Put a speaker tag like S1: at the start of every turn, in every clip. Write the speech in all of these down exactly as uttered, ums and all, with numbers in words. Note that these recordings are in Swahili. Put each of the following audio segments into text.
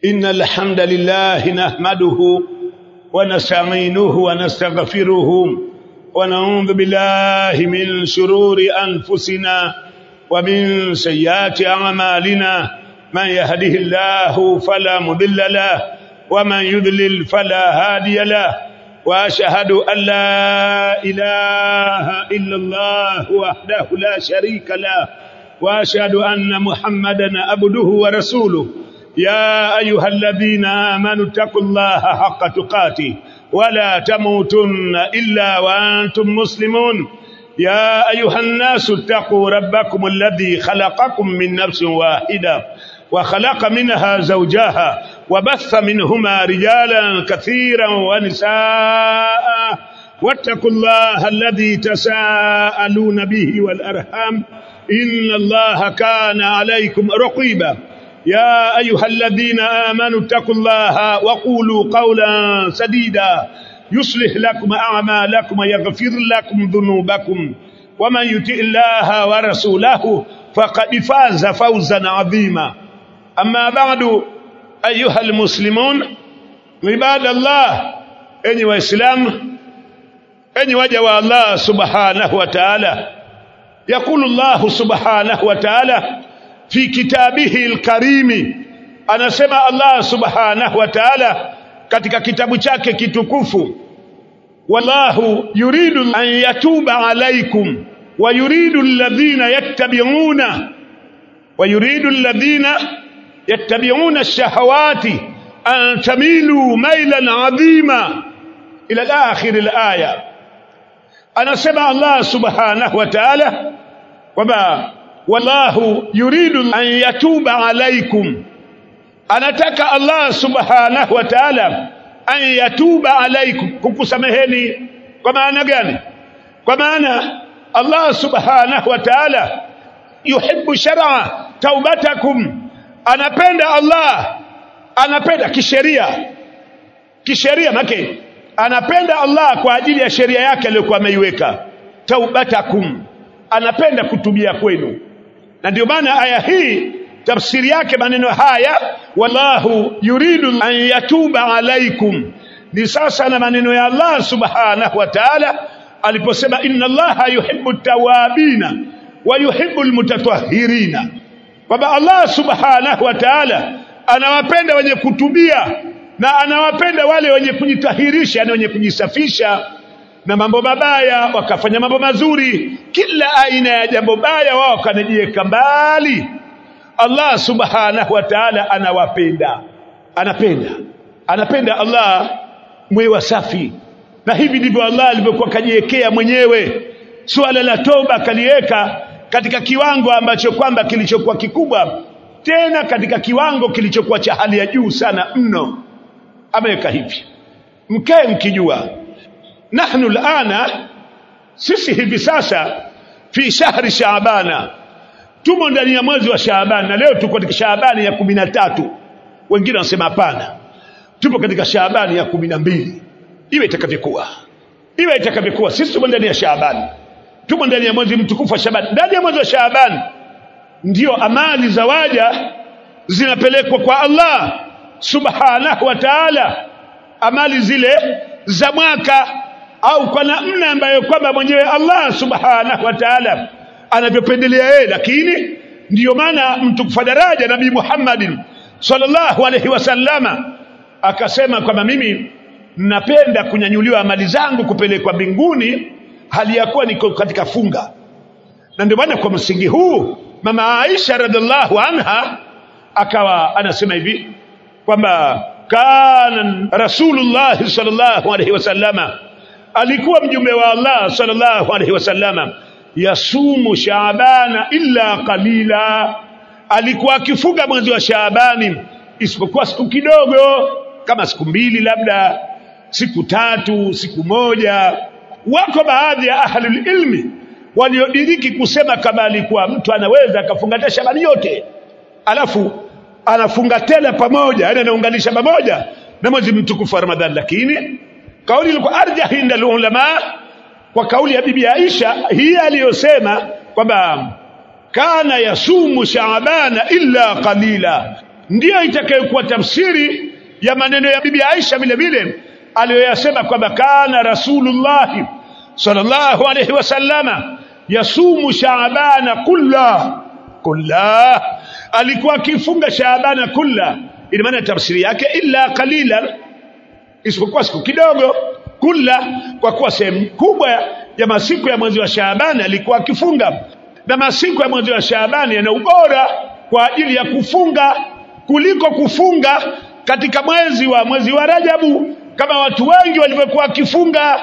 S1: إن الحمد لله نحمده ونستعينه ونستغفره ونعوذ بالله من شرور أنفسنا ومن سيئات أعمالنا من يهده الله فلا مضل له ومن يضلل فلا هادي له وأشهد أن لا إله إلا الله وحده لا شريك له وأشهد أن محمدا عبده ورسوله يا أيها الذين آمنوا اتقوا الله حق تقاته ولا تموتن إلا وأنتم مسلمون يا أيها الناس اتقوا ربكم الذي خلقكم من نفس واحدة وخلق منها زوجها وبث منهما رجالا كثيرا ونساء واتقوا الله الذي تساءلون به والأرحام إن الله كان عليكم رقيبا يا أيها الذين آمنوا اتقوا الله وقولوا قولا سديدا يصلح لكم أعمالكم ويغفر لكم ذنوبكم ومن يطع الله ورسوله فقد فاز فوزا عظيما أما بعد أيها المسلمون عباد الله أني وإسلام أني وجه الله سبحانه وتعالى يقول الله سبحانه وتعالى في كتابه الكريم anasema Allah subhanahu wa ta'ala katika kitabu chake kitukufu wallahu yuridu an yatuba alaykum wa yuridu alladhina yattabi'una wa yuridu alladhina yattabi'una ash-shahawati an tamilu maylan 'azima ila akhir al-aya anasema Allah subhanahu wa ta'ala kwamba wallahu yuridu an yatuba alaykum anataka Allah subhanahu wa ta'ala an yatuba alaykum kukusameheni kwa maana gani kwa maana Allah subhanahu wa ta'ala yuhibbu shar'a taubatakum anapenda Allah anapenda kisheria kisheria make anapenda Allah kwa ajili ya sheria yake aliyokuwa ameiweka taubatakum anapenda kutubia kwenu na ndio maana aya hii tafsiri yake maneno haya wallahu yuridu an yatuba alaykum ni sasa na maneno ya Allah subhanahu wa ta'ala aliposema inna Allaha yuhibbu at-tawabina wa yuhibbu al-mutatahhirina kwamba Allah subhanahu wa ta'ala anawapenda wenye kutubia na anawapenda wale wenye kujitahirisha na wenye kujisafisha na mambo mabaya wakafanya mambo mazuri kila aina ya jambo baya wao kanajiweka mbali Allah subhanahu wa ta'ala anawapenda anapenda anapenda Allah mwe wasafi na hivi ndivyo Allah alivyokuwa kajiwekea mwenyewe swala la toba kaliweka katika kiwango ambacho kwamba kilichokuwa kikubwa tena katika kiwango kilichokuwa cha hali ya juu sana mno ameweka hivi mkae mkijua nahnu alana sisi hivi sasa fi shahri shaabana tumo ndani ya mwezi wa Shaaban na leo tuko katika Shaabani ya kumi na tatu wengine wanasema hapana tupo katika Shaabani ya kumi na mbili iwe itakavyokuwa iwe itakavyokuwa sisi tumo ndani ya Shaaban tumo ndani ya mwezi mtukufu wa Shaaban ndani ya mwezi wa Shaaban ndio amali za waja zinapelekwa kwa Allah subhanahu wa ta'ala amali zile za mwaka au kwa namna ambayo kwamba mwenyewe Allah subhanahu wa ta'ala anavyopendelea yeye lakini ndiyo maana mtukufu daraja Nabii Muhammadin sallallahu alaihi wasallama akasema kwamba mimi napenda kunyanyuliwa amali zangu kupelekwa mbinguni hali ya kuwa niko katika funga na ndio maana kwa msingi huu mama Aisha radhiallahu anha akawa anasema hivi kwamba kana Rasulullah sallallahu alaihi wasallama alikuwa mjumbe wa Allah sallallahu alaihi wasallama yasumu Shaabana illa qalila alikuwa akifunga mwezi wa Shaabani isipokuwa siku kidogo kama siku mbili labda siku tatu siku moja wako baadhi ya ahli ilmi waliodiriki kusema kama alikuwa mtu anaweza akafunga Shaabani yote alafu anafunga tena pamoja yani anaunganisha pamoja na mwezi mtukufu wa Ramadhani lakini kauli ilikuwa arjah inda ulama kwa kauli ya bibi Aisha hii aliyosema kwamba kana yasumu Shaabana illa qalila ndio itakayokuwa tafsiri ya maneno ya bibi Aisha vile vile aliyoyasema kwamba kana Rasulullah sallallahu alayhi wasallama yasumu Shaabana kulla kulla, alikuwa akifunga Shaabana kulla. Ina maana tafsiri yake illa qalilan, isipokuwa siku kidogo. Kulla kwa kuwa sehemu kubwa ya masiku ya mwezi wa Shaabani alikuwa akifunga, na masiku ya mwezi wa Shaabani yana ubora kwa ajili ya kufunga kuliko kufunga katika mwezi wa mwezi wa Rajabu kama watu wengi walivyokuwa kifunga,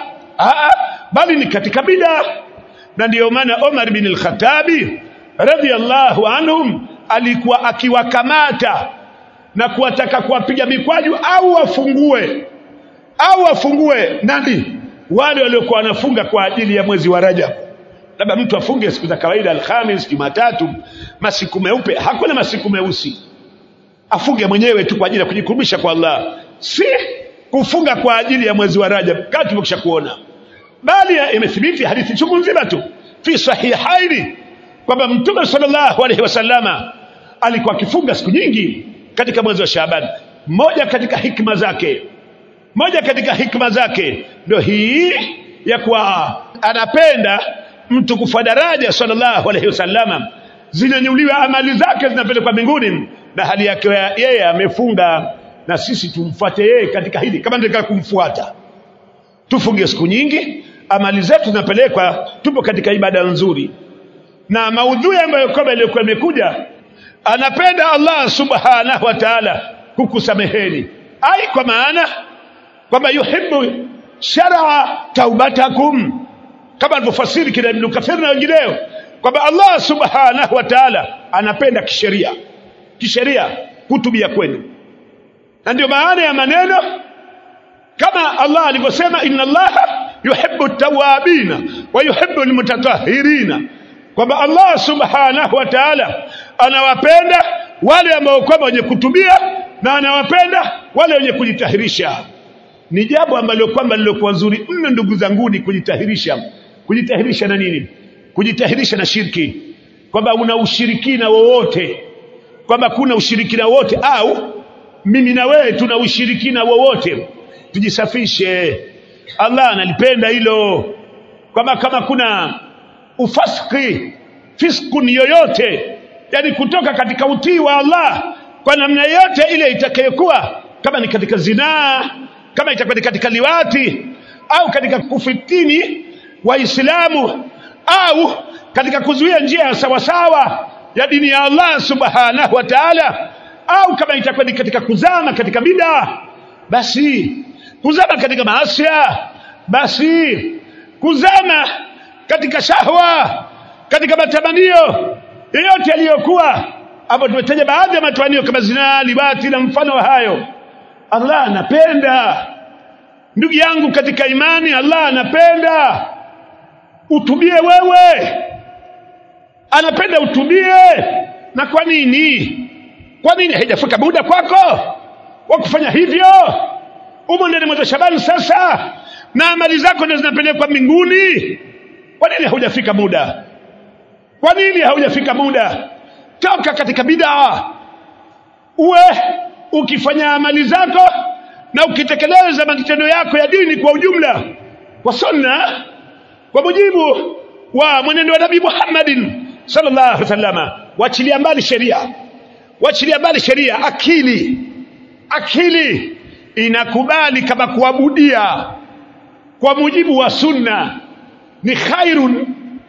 S1: bali ni katika bid'a. Na ndio maana Umar bin al-Khattabi radhiyallahu anhum alikuwa akiwakamata na kuwataka kuwapiga mikwaju au wafungue au wafungue nani wale waliokuwa wanafunga kwa ajili ya mwezi wa Rajab. Labda mtu afunge siku za kawaida, Alhamis, Jumatatu, masiku meupe, hakuna masiku meusi. Afunge mwenyewe tu kwa ajili ya kujikurubisha kwa Allah, si kufunga kwa ajili ya mwezi wa Rajab kama tumekwisha kuona. Bali imethibiti hadithi chungu nzima tu fi sahihaini kwamba Mtume sallallahu alaihi wasallama alikuwa akifunga siku nyingi katika mwezi wa Shaaban. Moja katika hikma zake moja katika hikma zake ndio hii ya kuwa anapenda mtu kufa daraja sallallahu alaihi wasallama, zinanyuliwa amali zake zinapelekwa mbinguni na hali yake yeye amefunga, na sisi tumfuate yeye katika hili. Kama ndio kumfuata, tufunge siku nyingi, amali zetu zinapelekwa, tupo katika ibada nzuri. Na maudhui ambayo kama ile kwa imekuja, anapenda Allah subhanahu wa ta'ala kukusameheni, ai kwa maana kwamba yuhibbu shar'a taubatakum, kama alivyofasiri kila Ibn Kathir na wengineo kwamba Allah subhanahu wa ta'ala anapenda kisheria kisheria kutubia kwenu. Na ndio maana ya maneno kama Allah alivyosema inna Allaha yuhibbu at-tawwabina wa yuhibbu al-mutatahhirina, kwamba Allah subhanahu wa ta'ala anawapenda wale ambao kwamba wenye kutubia na anawapenda wale wenye kujitahirisha. Ni jambo ambalo kwamba lilokuwa nzuri mno ndugu zangu, ni kujitahirisha. Kujitahirisha na nini? Kujitahirisha na shirki, kwamba una ushirikina wowote, kwamba kuna ushirikina wote au mimi na wewe tuna ushirikina wowote, tujisafishe. Allah analipenda hilo, kwamba kama kuna ufasiki fiskun yoyote, yani kutoka katika utii wa Allah kwa namna yote ile itakayokuwa, kama ni katika zinaa, kama itakuwa katika liwati, au katika kufitini Waislamu, au katika kuzuia njia sawa sawa ya dini ya Allah subhanahu wa ta'ala, au kama itakuwa katika kuzama katika bid'a, basi kuzama katika maasi, basi kuzama katika shahwa, katika matamanio yoyote yaliyokuwa hapo. Tumetaja baadhi ya matamanio kama zina, liwati na mfano wa hayo. Allah anapenda ndugu yangu katika imani, Allah anapenda utubie wewe, anapenda utubie. Na kwa nini kwa nini haijafika muda kwako wa kufanya hivyo? Umo ndani mwezi wa Shaaban sasa na amali zako ndio zinapelekwa mbinguni. Kwa nini haujafika muda? Kwa nini haujafika muda? Toka katika bid'a, uwe ukifanya amali zako na ukitekeleza matendo yako ya dini kwa ujumla kwa sunna, kwa mujibu wa mwenendo wa Nabii Muhammadin sallallahu alaihi wasallam. Wachilia mbali sheria, wachilia mbali sheria. Akili akili inakubali kama kuabudia kwa mujibu wa sunna ni khairun.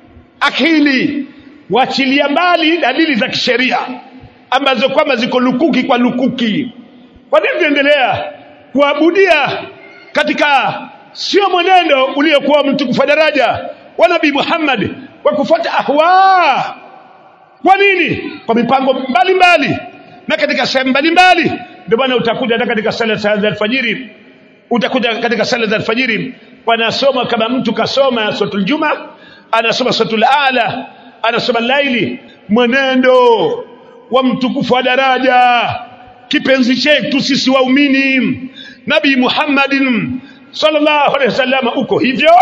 S1: Akili wachilia mbali dalili za kisheria ambazo kwamba ziko lukuki kwa lukuki. Kwa nini endelea kuabudia katika sio mwenendo uliokuwa mtukufu daraja wa Nabii Muhammad, kwa kufuata ahwa? Kwa nini? Kwa mipango mbalimbali na katika sehemu mbalimbali. Ndio maana utakuja hata katika sala za alfajiri, utakuja katika sala za alfajiri wanasoma, kama mtu kasoma suratul Juma, anasoma suratul Ala, anasoma laili, mwenendo wa mtukufu wa daraja kipenzi chetu sisi waumini Nabii Muhammadin sallallahu alaihi wasallam. Uko hivyo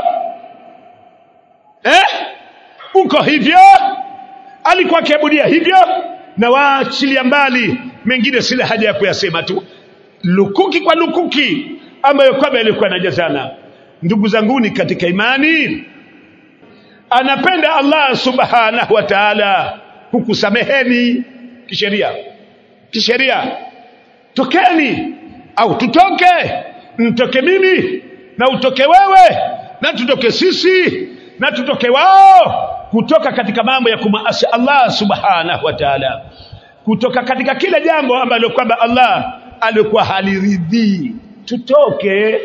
S1: eh? Uko hivyo? Alikuwa akiabudia hivyo, na waachilia mbali mengine, sila haja ya kuyasema tu, lukuki kwa lukuki ambayo kwamba ilikuwa inajazana. Ndugu zanguni katika imani, anapenda Allah subhanahu wa ta'ala kukusameheni kisheria. Kisheria tokeni au tutoke, mtoke mimi na utoke wewe na tutoke sisi na tutoke wao, kutoka katika mambo ya kumaasi Allah subhanahu wa ta'ala, kutoka katika kila jambo ambalo kwamba Allah alikuwa haliridhii. Tutoke,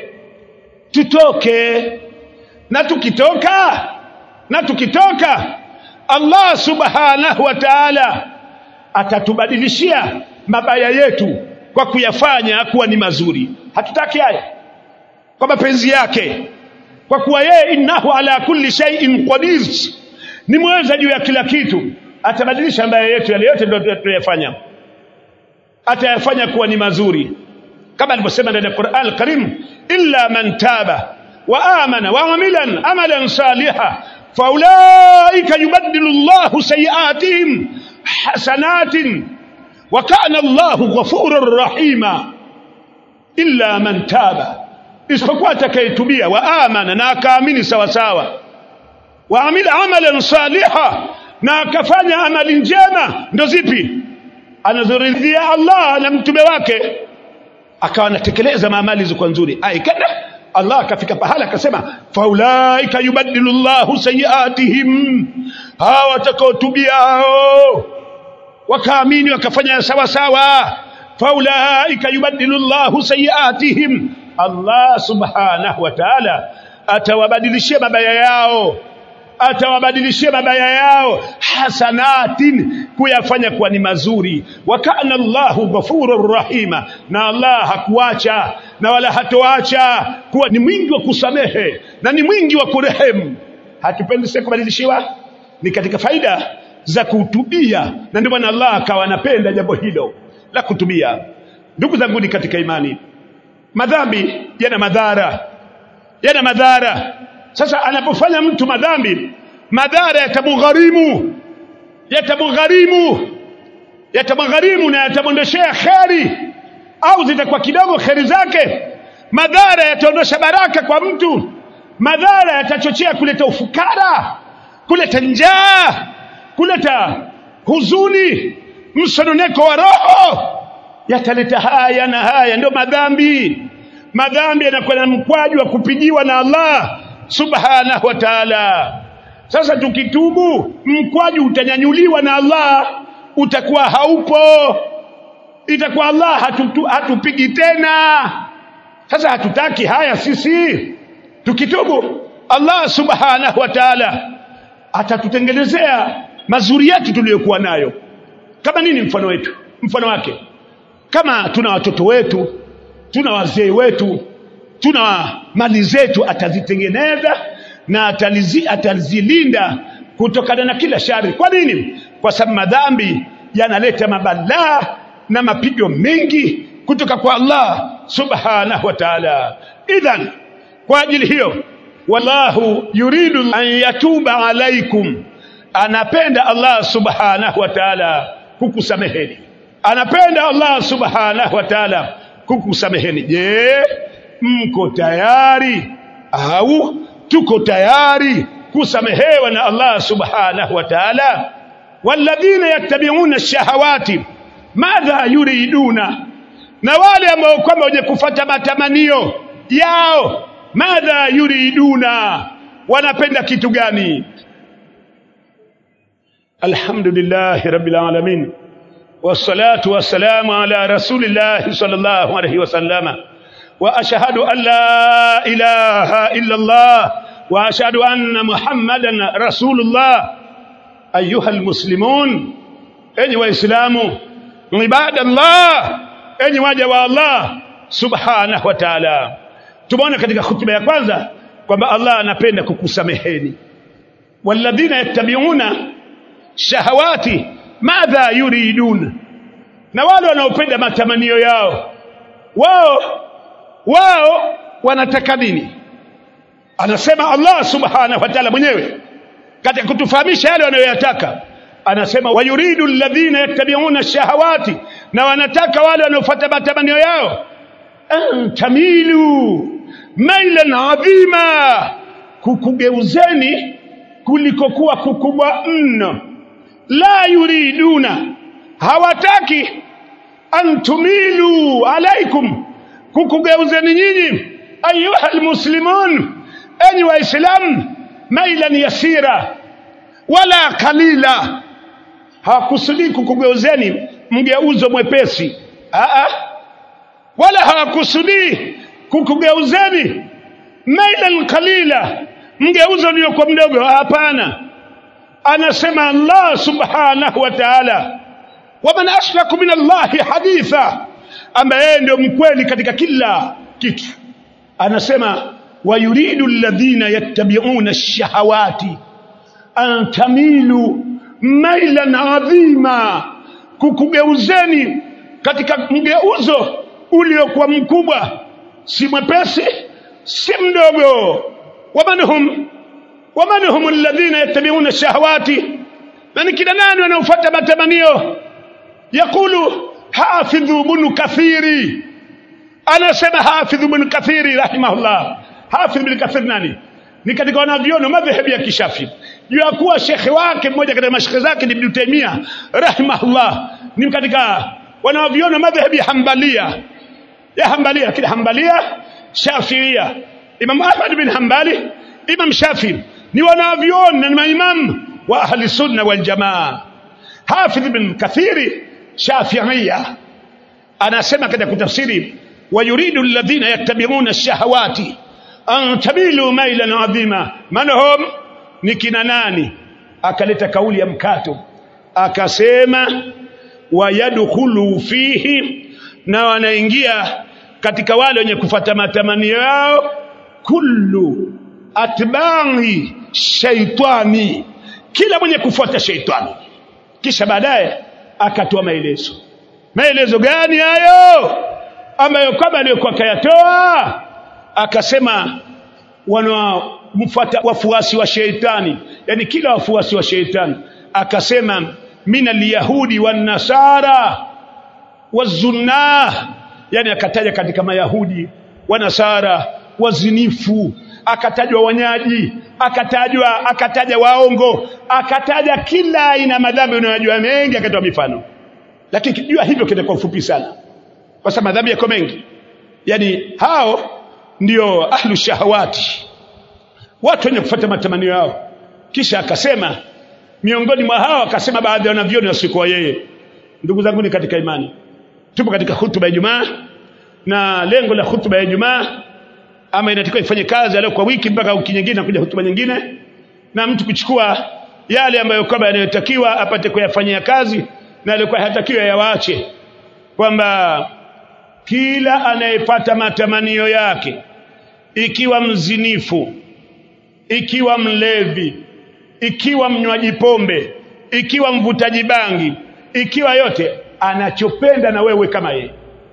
S1: tutoke na tukitoka na tukitoka Allah subhanahu wa ta'ala atatubadilishia mabaya yetu kwa kuyafanya kuwa ni mazuri. Hatutaki haya kwa mapenzi yake, kwa kuwa yeye innahu ala kulli shay'in qadir, ni mweza juu ya kila kitu. Atabadilisha mabaya yetu yale yote ndio tuyafanya, atayafanya kuwa ni mazuri, kama alivyosema ndani ya Qur'an al-Karim, illa man taba wa amana wa amila amalan salihan faulaika yubaddilu Allahu sayiatihim hasanatin wa kana Allahu ghafurur rahima. Illa man taba, isipokuwa atakayetubia, wa amana, na akaamini sawa sawa, wa amila amalan salihan, na akafanya amali njema. Ndio zipi? Anazoridhia Allah na mtume wake, akawa anatekeleza maamali ziko nzuri. Aikenda Allah akafika pahala akasema faulaika yubaddilu Allahu sayiatihim, hawa watakaotubia hao wakaamini wakafanya sawa sawa, faulaika yubaddilu Allahu sayiatihim, Allah subhanahu wa ta'ala atawabadilishia mabaya yao, atawabadilishia mabaya yao hasanatin, kuyafanya kuwa ni mazuri. Wa kana Allahu ghafurur rahima, na Allah hakuacha na wala hatoacha kuwa ni mwingi wa kusamehe na ni mwingi wa kurehemu. Hatupendi sisi kubadilishiwa, ni katika faida za kutubia, na ndio maana Allah akawa anapenda jambo hilo la kutubia. Ndugu zangu ni katika imani, madhambi yana madhara, yana madhara. Sasa anapofanya mtu madhambi, madhara yatamgharimu, yatamgharimu, yatamgharimu na yatamondeshea kheri, au zitakuwa kidogo kheri zake. Madhara yataondosha baraka kwa mtu, madhara yatachochea kuleta ufukara, kuleta njaa, kuleta huzuni, msononeko wa roho, yataleta haya na haya. Ndio madhambi. Madhambi yanakuwa na mkwaju wa kupigiwa na Allah subhanahu wa ta'ala. Sasa tukitubu, mkwaju utanyanyuliwa na Allah, utakuwa haupo, itakuwa Allah hatutu, hatupigi tena. Sasa hatutaki haya sisi. Tukitubu, Allah subhanahu wa ta'ala atatutengenezea mazuri yetu tuliyokuwa nayo. Kama nini mfano wetu? Mfano wake, kama tuna watoto wetu, tuna wazee wetu, tuna mali zetu, atazitengeneza na atalizi, atazilinda kutokana na kila shari. Kwa nini? Kwa sababu madhambi yanaleta mabalaa na mapigo mengi kutoka kwa Allah subhanahu wa ta'ala. Idhan, kwa ajili hiyo, wallahu yuridu an yatuba alaikum, anapenda Allah subhanahu wa ta'ala kukusameheni, anapenda Allah subhanahu wa ta'ala kukusameheni. Je, mko tayari au tuko tayari kusamehewa na Allah subhanahu wa ta'ala? Walladhina yattabi'una ash-shahawati madha yuriduna, na wale ambao kwamba wenye kufuata matamanio yao, madha yuriduna, wanapenda kitu gani? Alhamdulillahi rabbil alamin, wassalatu wassalamu ala rasulillahi sallallahu alayhi wasallama, wa ashhadu an la ilaha illa Allah wa ashhadu anna Muhammadan rasulullah. Ayuha almuslimun, enyi waislamu, ibadallah, enyi waja wa Allah subhanahu wa ta'ala. Tumeona katika hutuba ya kwanza kwamba Allah anapenda kukusameheni. Walladhina yattabi'una shahawati madha yuridun, na wale wanaopenda matamanio yao, wao wao wanataka nini? Anasema Allah subhanahu wa ta'ala mwenyewe katika kutufahamisha yale wanayoyataka, anasema wayuridu alladhina yattabi'una ash-shahawati, na wanataka wale wanaofuata matamanio yao, an tamilu mailan adhima, kukugeuzeni kulikokuwa kukubwa mno. La yuriduna, hawataki an tumilu alaikum, kukugeuzeni nyinyi ayuha almuslimun, enyi waislamu, mailan yasira wala kalila. Hawakusudi kukugeuzeni mgeuzo mwepesi, a wala hawakusudi kukugeuzeni mailan kalila, mgeuzo uliokuwa mdogo. Hapana. Anasema Allah subhanahu wa ta'ala, waman ashlaku min Allahi haditha, ambaye ndio mkweli katika kila kitu. Anasema wayuridu alladhina yattabi'una ash-shahawati an tamilu mailan adhima, kukugeuzeni katika mgeuzo uliokuwa mkubwa, si mwepesi si mdogo. wamanhum wamanhum alladhina yattabi'una ash-shahawati, na kina nani wanaofuata matamanio? Yakulu Hafidh ibn Kathiri, anasema Hafidh ibn Kathiri rahimahullah. Hafidh ibn Kathiri nani? Ni katika wanavyuoni madhhabi ya Kishafi. Jua kuwa shekhi wake mmoja katika mashekhi zake ni Ibn Taymiyyah rahimahullah, ni katika wanavyuoni madhhabi ya Hanbalia ya Hanbalia kile Hanbalia Shafiia. Imam Ahmad bin Hanbali, Imam Shafi ni wanavyuoni na maimam wa ahli sunna wal jamaa. Hafidh ibn Kathiri Shafiia anasema katika kutafsiri wayuridu alladhina yattabi'una ash-shahawati an tamilu mailan adhima, manhum, ni kina nani? Akaleta kauli ya mkato, akasema wayadkhulu fihi, na wanaingia katika wale wenye kufuata matamanio yao, kullu atba'i shaitani, kila mwenye kufuata shaitani. Kisha baadaye akatoa maelezo. Maelezo gani hayo ambayo kama aliyokuwa kayatoa? Akasema wanaomfuata wafuasi wa sheitani, yani kila wafuasi wa sheitani. Akasema min al-yahudi wan-nasara waz-zunnah, yani akataja katika mayahudi wanasara wazinifu, akatajwa wanyaji, akatajwa akataja waongo, akataja kila aina madhambi unayojua mengi, akatoa mifano. Lakini jua hivyo kile kwa ufupi sana, kwa sababu madhambi yako mengi. Yani hao ndio ahlu shahawati, watu wenye kufuata matamanio yao. Kisha akasema miongoni mwa hao, akasema baadhi ya wanavyuoni wasikuwa yeye. Ndugu zangu ni katika imani, tupo katika hutuba ya Ijumaa, na lengo la hutuba ya Ijumaa ama inatakiwa ifanye kazi leo kwa wiki mpaka wiki nyingine na kuja hutuba nyingine, na mtu kuchukua yale ambayo kama yanayotakiwa apate kuyafanyia kazi, na alikuwa hatakiwa yawaache. Kwamba kila anayepata matamanio yake, ikiwa mzinifu, ikiwa mlevi, ikiwa mnywaji pombe, ikiwa mvutaji bangi, ikiwa yote, anachopenda na wewe kama yeye,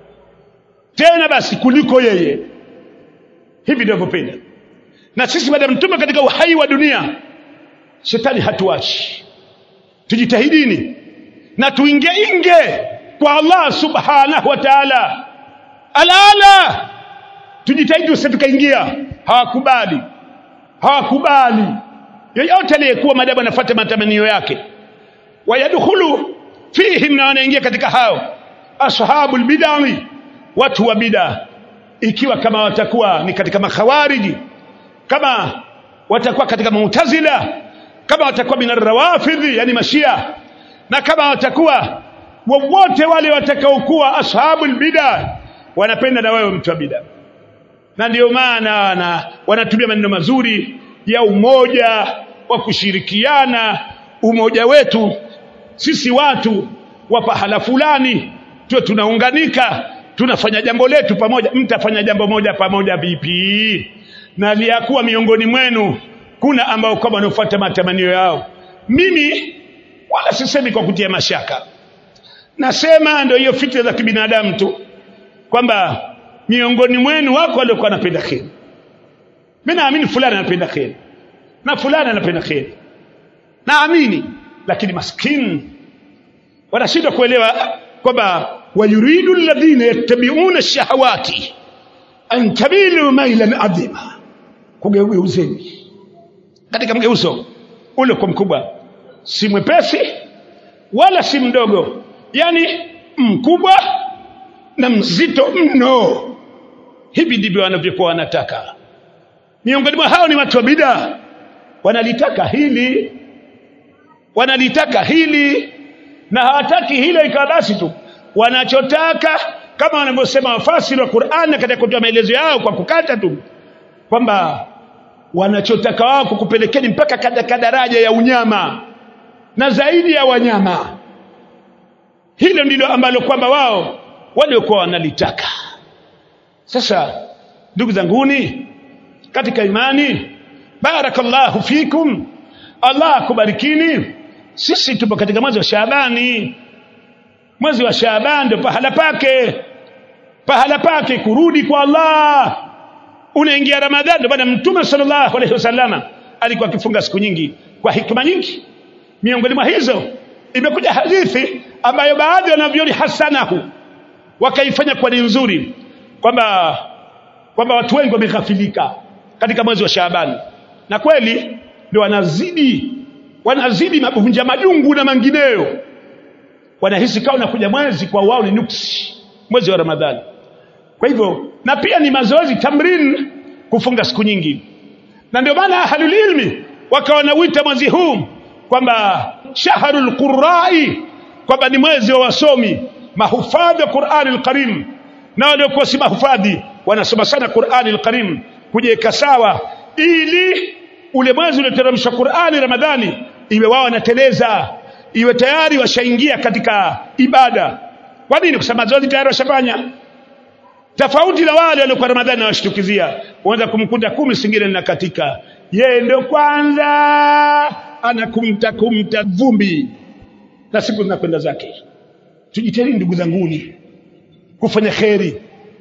S1: tena basi kuliko yeye. Hivi ndivyo penda. Na sisi baada mtume katika uhai wa dunia, shetani hatuachi. Tujitahidini na tuinge inge kwa Allah subhanahu wa ta'ala. Alala, tujitahidi usitukaingia. Hawakubali, hawakubali yeyote aliyekuwa madabu anafuata matamanio yake. Wayadkhulu fihim, na wanaingia katika hao ashabul bid'ah, watu wa bid'ah. Ikiwa kama watakuwa ni katika makhawariji, kama watakuwa katika mu'tazila, kama watakuwa min ar-rawafidhi, yani mashia, na kama watakuwa wowote wale watakaokuwa ashabul bid'ah, wanapenda na wewe mtu wa bid'ah. Na ndio maana wanatumia maneno mazuri ya umoja, wa kushirikiana. Umoja wetu sisi watu wa pahala fulani tuwe tunaunganika, tunafanya jambo letu pamoja. Mtafanya jambo moja pamoja vipi? Na liyakuwa miongoni mwenu kuna ambao kama wanafuata matamanio yao. Mimi wala sisemi kwa kutia mashaka, nasema ndio hiyo fitna za kibinadamu tu, kwamba miongoni mwenu wako waliokuwa wanapenda kheri. Mimi naamini fulani anapenda kheri na fulani anapenda kheri, naamini lakini maskini wanashindwa kuelewa kwamba wayuridu alladhina yattabi'una ash-shahawati an tamilu mailan adhima, kugeuzeni katika mgeuzo ule kwa mkubwa, si mwepesi wala si mdogo, yani mkubwa na mzito mno. Hivi ndivyo wanavyokuwa wanataka. Miongoni mwa hao ni watu wa bid'a, wanalitaka hili wanalitaka hili na hawataki hilo ikawa basi tu. Wanachotaka kama wanavyosema wafasiri wa Qur'an katika kutoa maelezo yao kwa kukata tu, kwamba wanachotaka wao kukupelekeni mpaka katika daraja ya unyama na zaidi ya wanyama. Hilo ndilo ambalo kwamba wao waliokuwa wanalitaka. Sasa ndugu zanguni katika imani, barakallahu fikum, Allah kubarikini. Sisi tupo katika mwezi wa Shaabani. Mwezi wa Shaaban ndio pahala pake pahala pake kurudi kwa Allah. Unaingia Ramadhani. Ndio bwana Mtume sallallahu alaihi wasallam alikuwa akifunga siku nyingi kwa hikma nyingi. Miongoni mwa hizo imekuja hadithi ambayo baadhi wanavyoni hasanahu, wakaifanya kwa nzuri, kwamba kwamba watu wengi wameghafilika katika mwezi wa Shaaban, na kweli ndio wanazidi wanazidi mavunja majungu na mangineyo. Wanahisi kama unakuja mwezi kwa wao ni nuksi, mwezi wa Ramadhani. Kwa hivyo na pia ni mazoezi tamrin kufunga siku nyingi, na ndio maana ahlul ilmi wakawa nauita mwezi huu kwamba shahrul qurra'i, kwamba ni mwezi wa wasomi mahufadhi wa Qur'an al-Karim, na waliokuwa si mahufadhi wanasoma sana Qur'an al-Karim kujiweka sawa, ili ule mwezi ulioteremshwa Qur'ani Ramadhani iwe wao wanateleza, iwe tayari washaingia katika ibada. Kwa nini? Kwa sababu zote tayari washafanya. Tofauti na wale waliokuwa Ramadhani na washtukizia, uanza kumkuta kumi singine na katika yeye ndio kwanza anakumta kumta vumbi na siku zinakwenda zake. Tujitahidi ndugu zanguni kufanya khairi,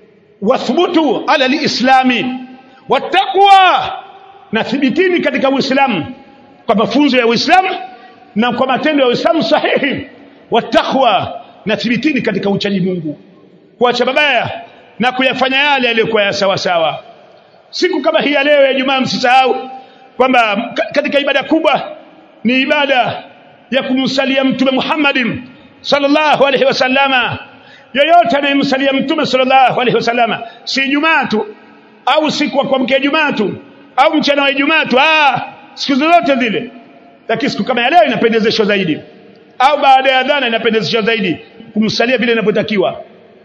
S1: wathbutu ala alislami wattaqwa, na thibitini katika Uislamu kwa mafunzo ya Uislamu na kwa matendo ya Uislamu sahihi, wattaqwa, na thibitini katika uchaji Mungu, kuacha mabaya na kuyafanya yale yaliyokuwa ya sawa sawa. Siku kama hii ya leo ya Ijumaa, msisahau kwamba katika ibada kubwa ni ibada ya kumsalia Mtume Muhammadin sallallahu alaihi wasallama. Yoyote anayemsalia Mtume sallallahu alaihi wasallama, si Ijumaa tu au siku ya kuamkia Ijumaa tu au mchana wa Ijumaa tu, ah, siku zote zile. Lakini siku kama ya leo inapendezeshwa zaidi, au baada ya adhana inapendezeshwa zaidi kumsalia vile inavyotakiwa.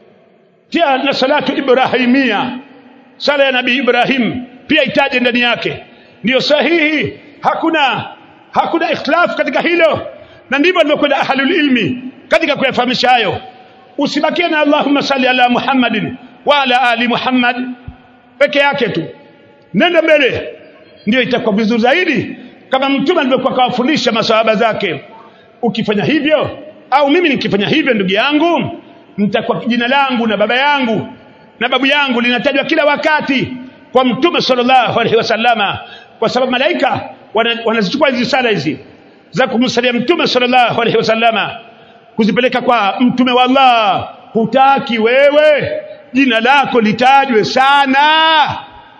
S1: Pia na salatu Ibrahimia, sala ya Nabii Ibrahim pia itaje ndani yake, ndio sahihi, hakuna hakuna ikhtilaf katika hilo, na ndivyo walivyokwenda ahlul ilmi katika kuyafahamisha hayo. Usibakie na Allahumma salli ala Muhammadin wa ala ali Muhammad peke yake tu, nenda mbele, ndio itakuwa vizuri zaidi, kama Mtume alivyokuwa kawafundisha maswahaba zake. Ukifanya hivyo au mimi nikifanya hivyo, ndugu yangu, nitakuwa jina langu na baba yangu na babu yangu linatajwa kila wakati kwa Mtume sallallahu alaihi wasallama, kwa sababu malaika wanazichukua hizi sala hizi za kumsalia Mtume sallallahu alaihi wasallama kuzipeleka kwa Mtume wa Allah. Hutaki wewe jina lako litajwe sana,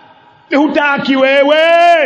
S1: hutaki wewe.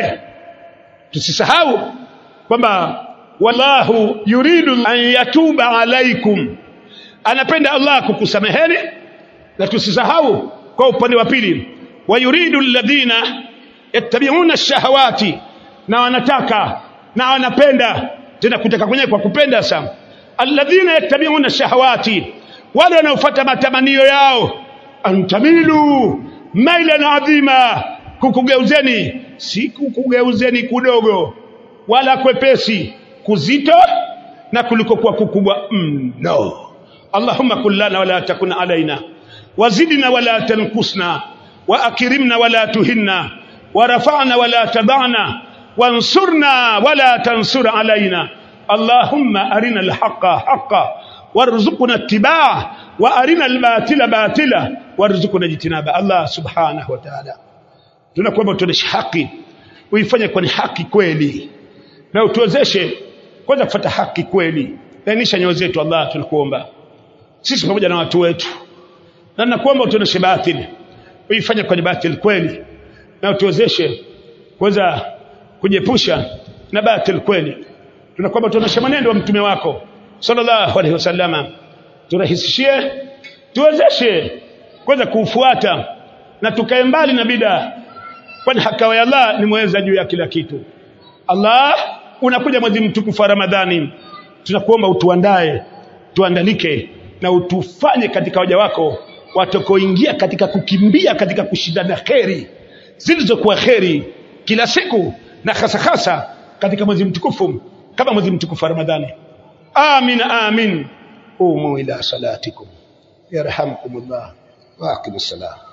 S1: Tusisahau kwamba wallahu yuridu an yatuba alaikum, anapenda Allah kukusameheni. Na tusisahau kwa upande wa pili, wa yuridu alladhina yattabi'una ash-shahawati, na wanataka na wanapenda, tena kutaka kwenye kwa kupenda sana. Alladhina yattabi'una ash-shahawati, wale wanaofuata matamanio yao, antamilu mailan adhima, kukugeuzeni, si kukugeuzeni kudogo wala kwepesi, kuzito na kuliko kwa kukubwa mno. Allahumma kullana wala takun alaina, wazidna wala tanqusna, wa akrimna wala tuhinna, wa rafa'na wala tad'na, wansurna wala tansur alaina. Allahumma arina alhaqa haqqan warzuqna ittiba'ah, wa arina albatila batila warzuqna ijtinaba. Allah subhanahu wa ta'ala, tunakuomba tuoneshe haki, uifanye kwa ni haki kweli, na utuwezeshe kwa kwanza kufuata haki kweli. Lainisha nyoyo zetu Allah, tunakuomba sisi pamoja na watu wetu, na nakuomba utuoneshe batili, uifanye kwa batili kweli, na utuwezeshe kuweza kujepusha na batili kweli. Tunakuomba tuoneshe maneno wa mtume wako sallallahu alaihi wasallama, turahisishie, tuwezeshe kuweza kufuata na tukae mbali na bid'a, kwani haki ya Allah ni mweza juu ya kila kitu. Allah, unakuja mwezi mtukufu wa Ramadhani, tunakuomba utuandae, tuandalike na utufanye katika waja wako watakoingia katika kukimbia katika kushindana kheri zilizokuwa kheri kila siku, na hasa hasa katika mwezi mtukufu kama mwezi mtukufu wa Ramadhani. Amin amin. Umu ila salatikum yarhamkumullah wa aqimus salam.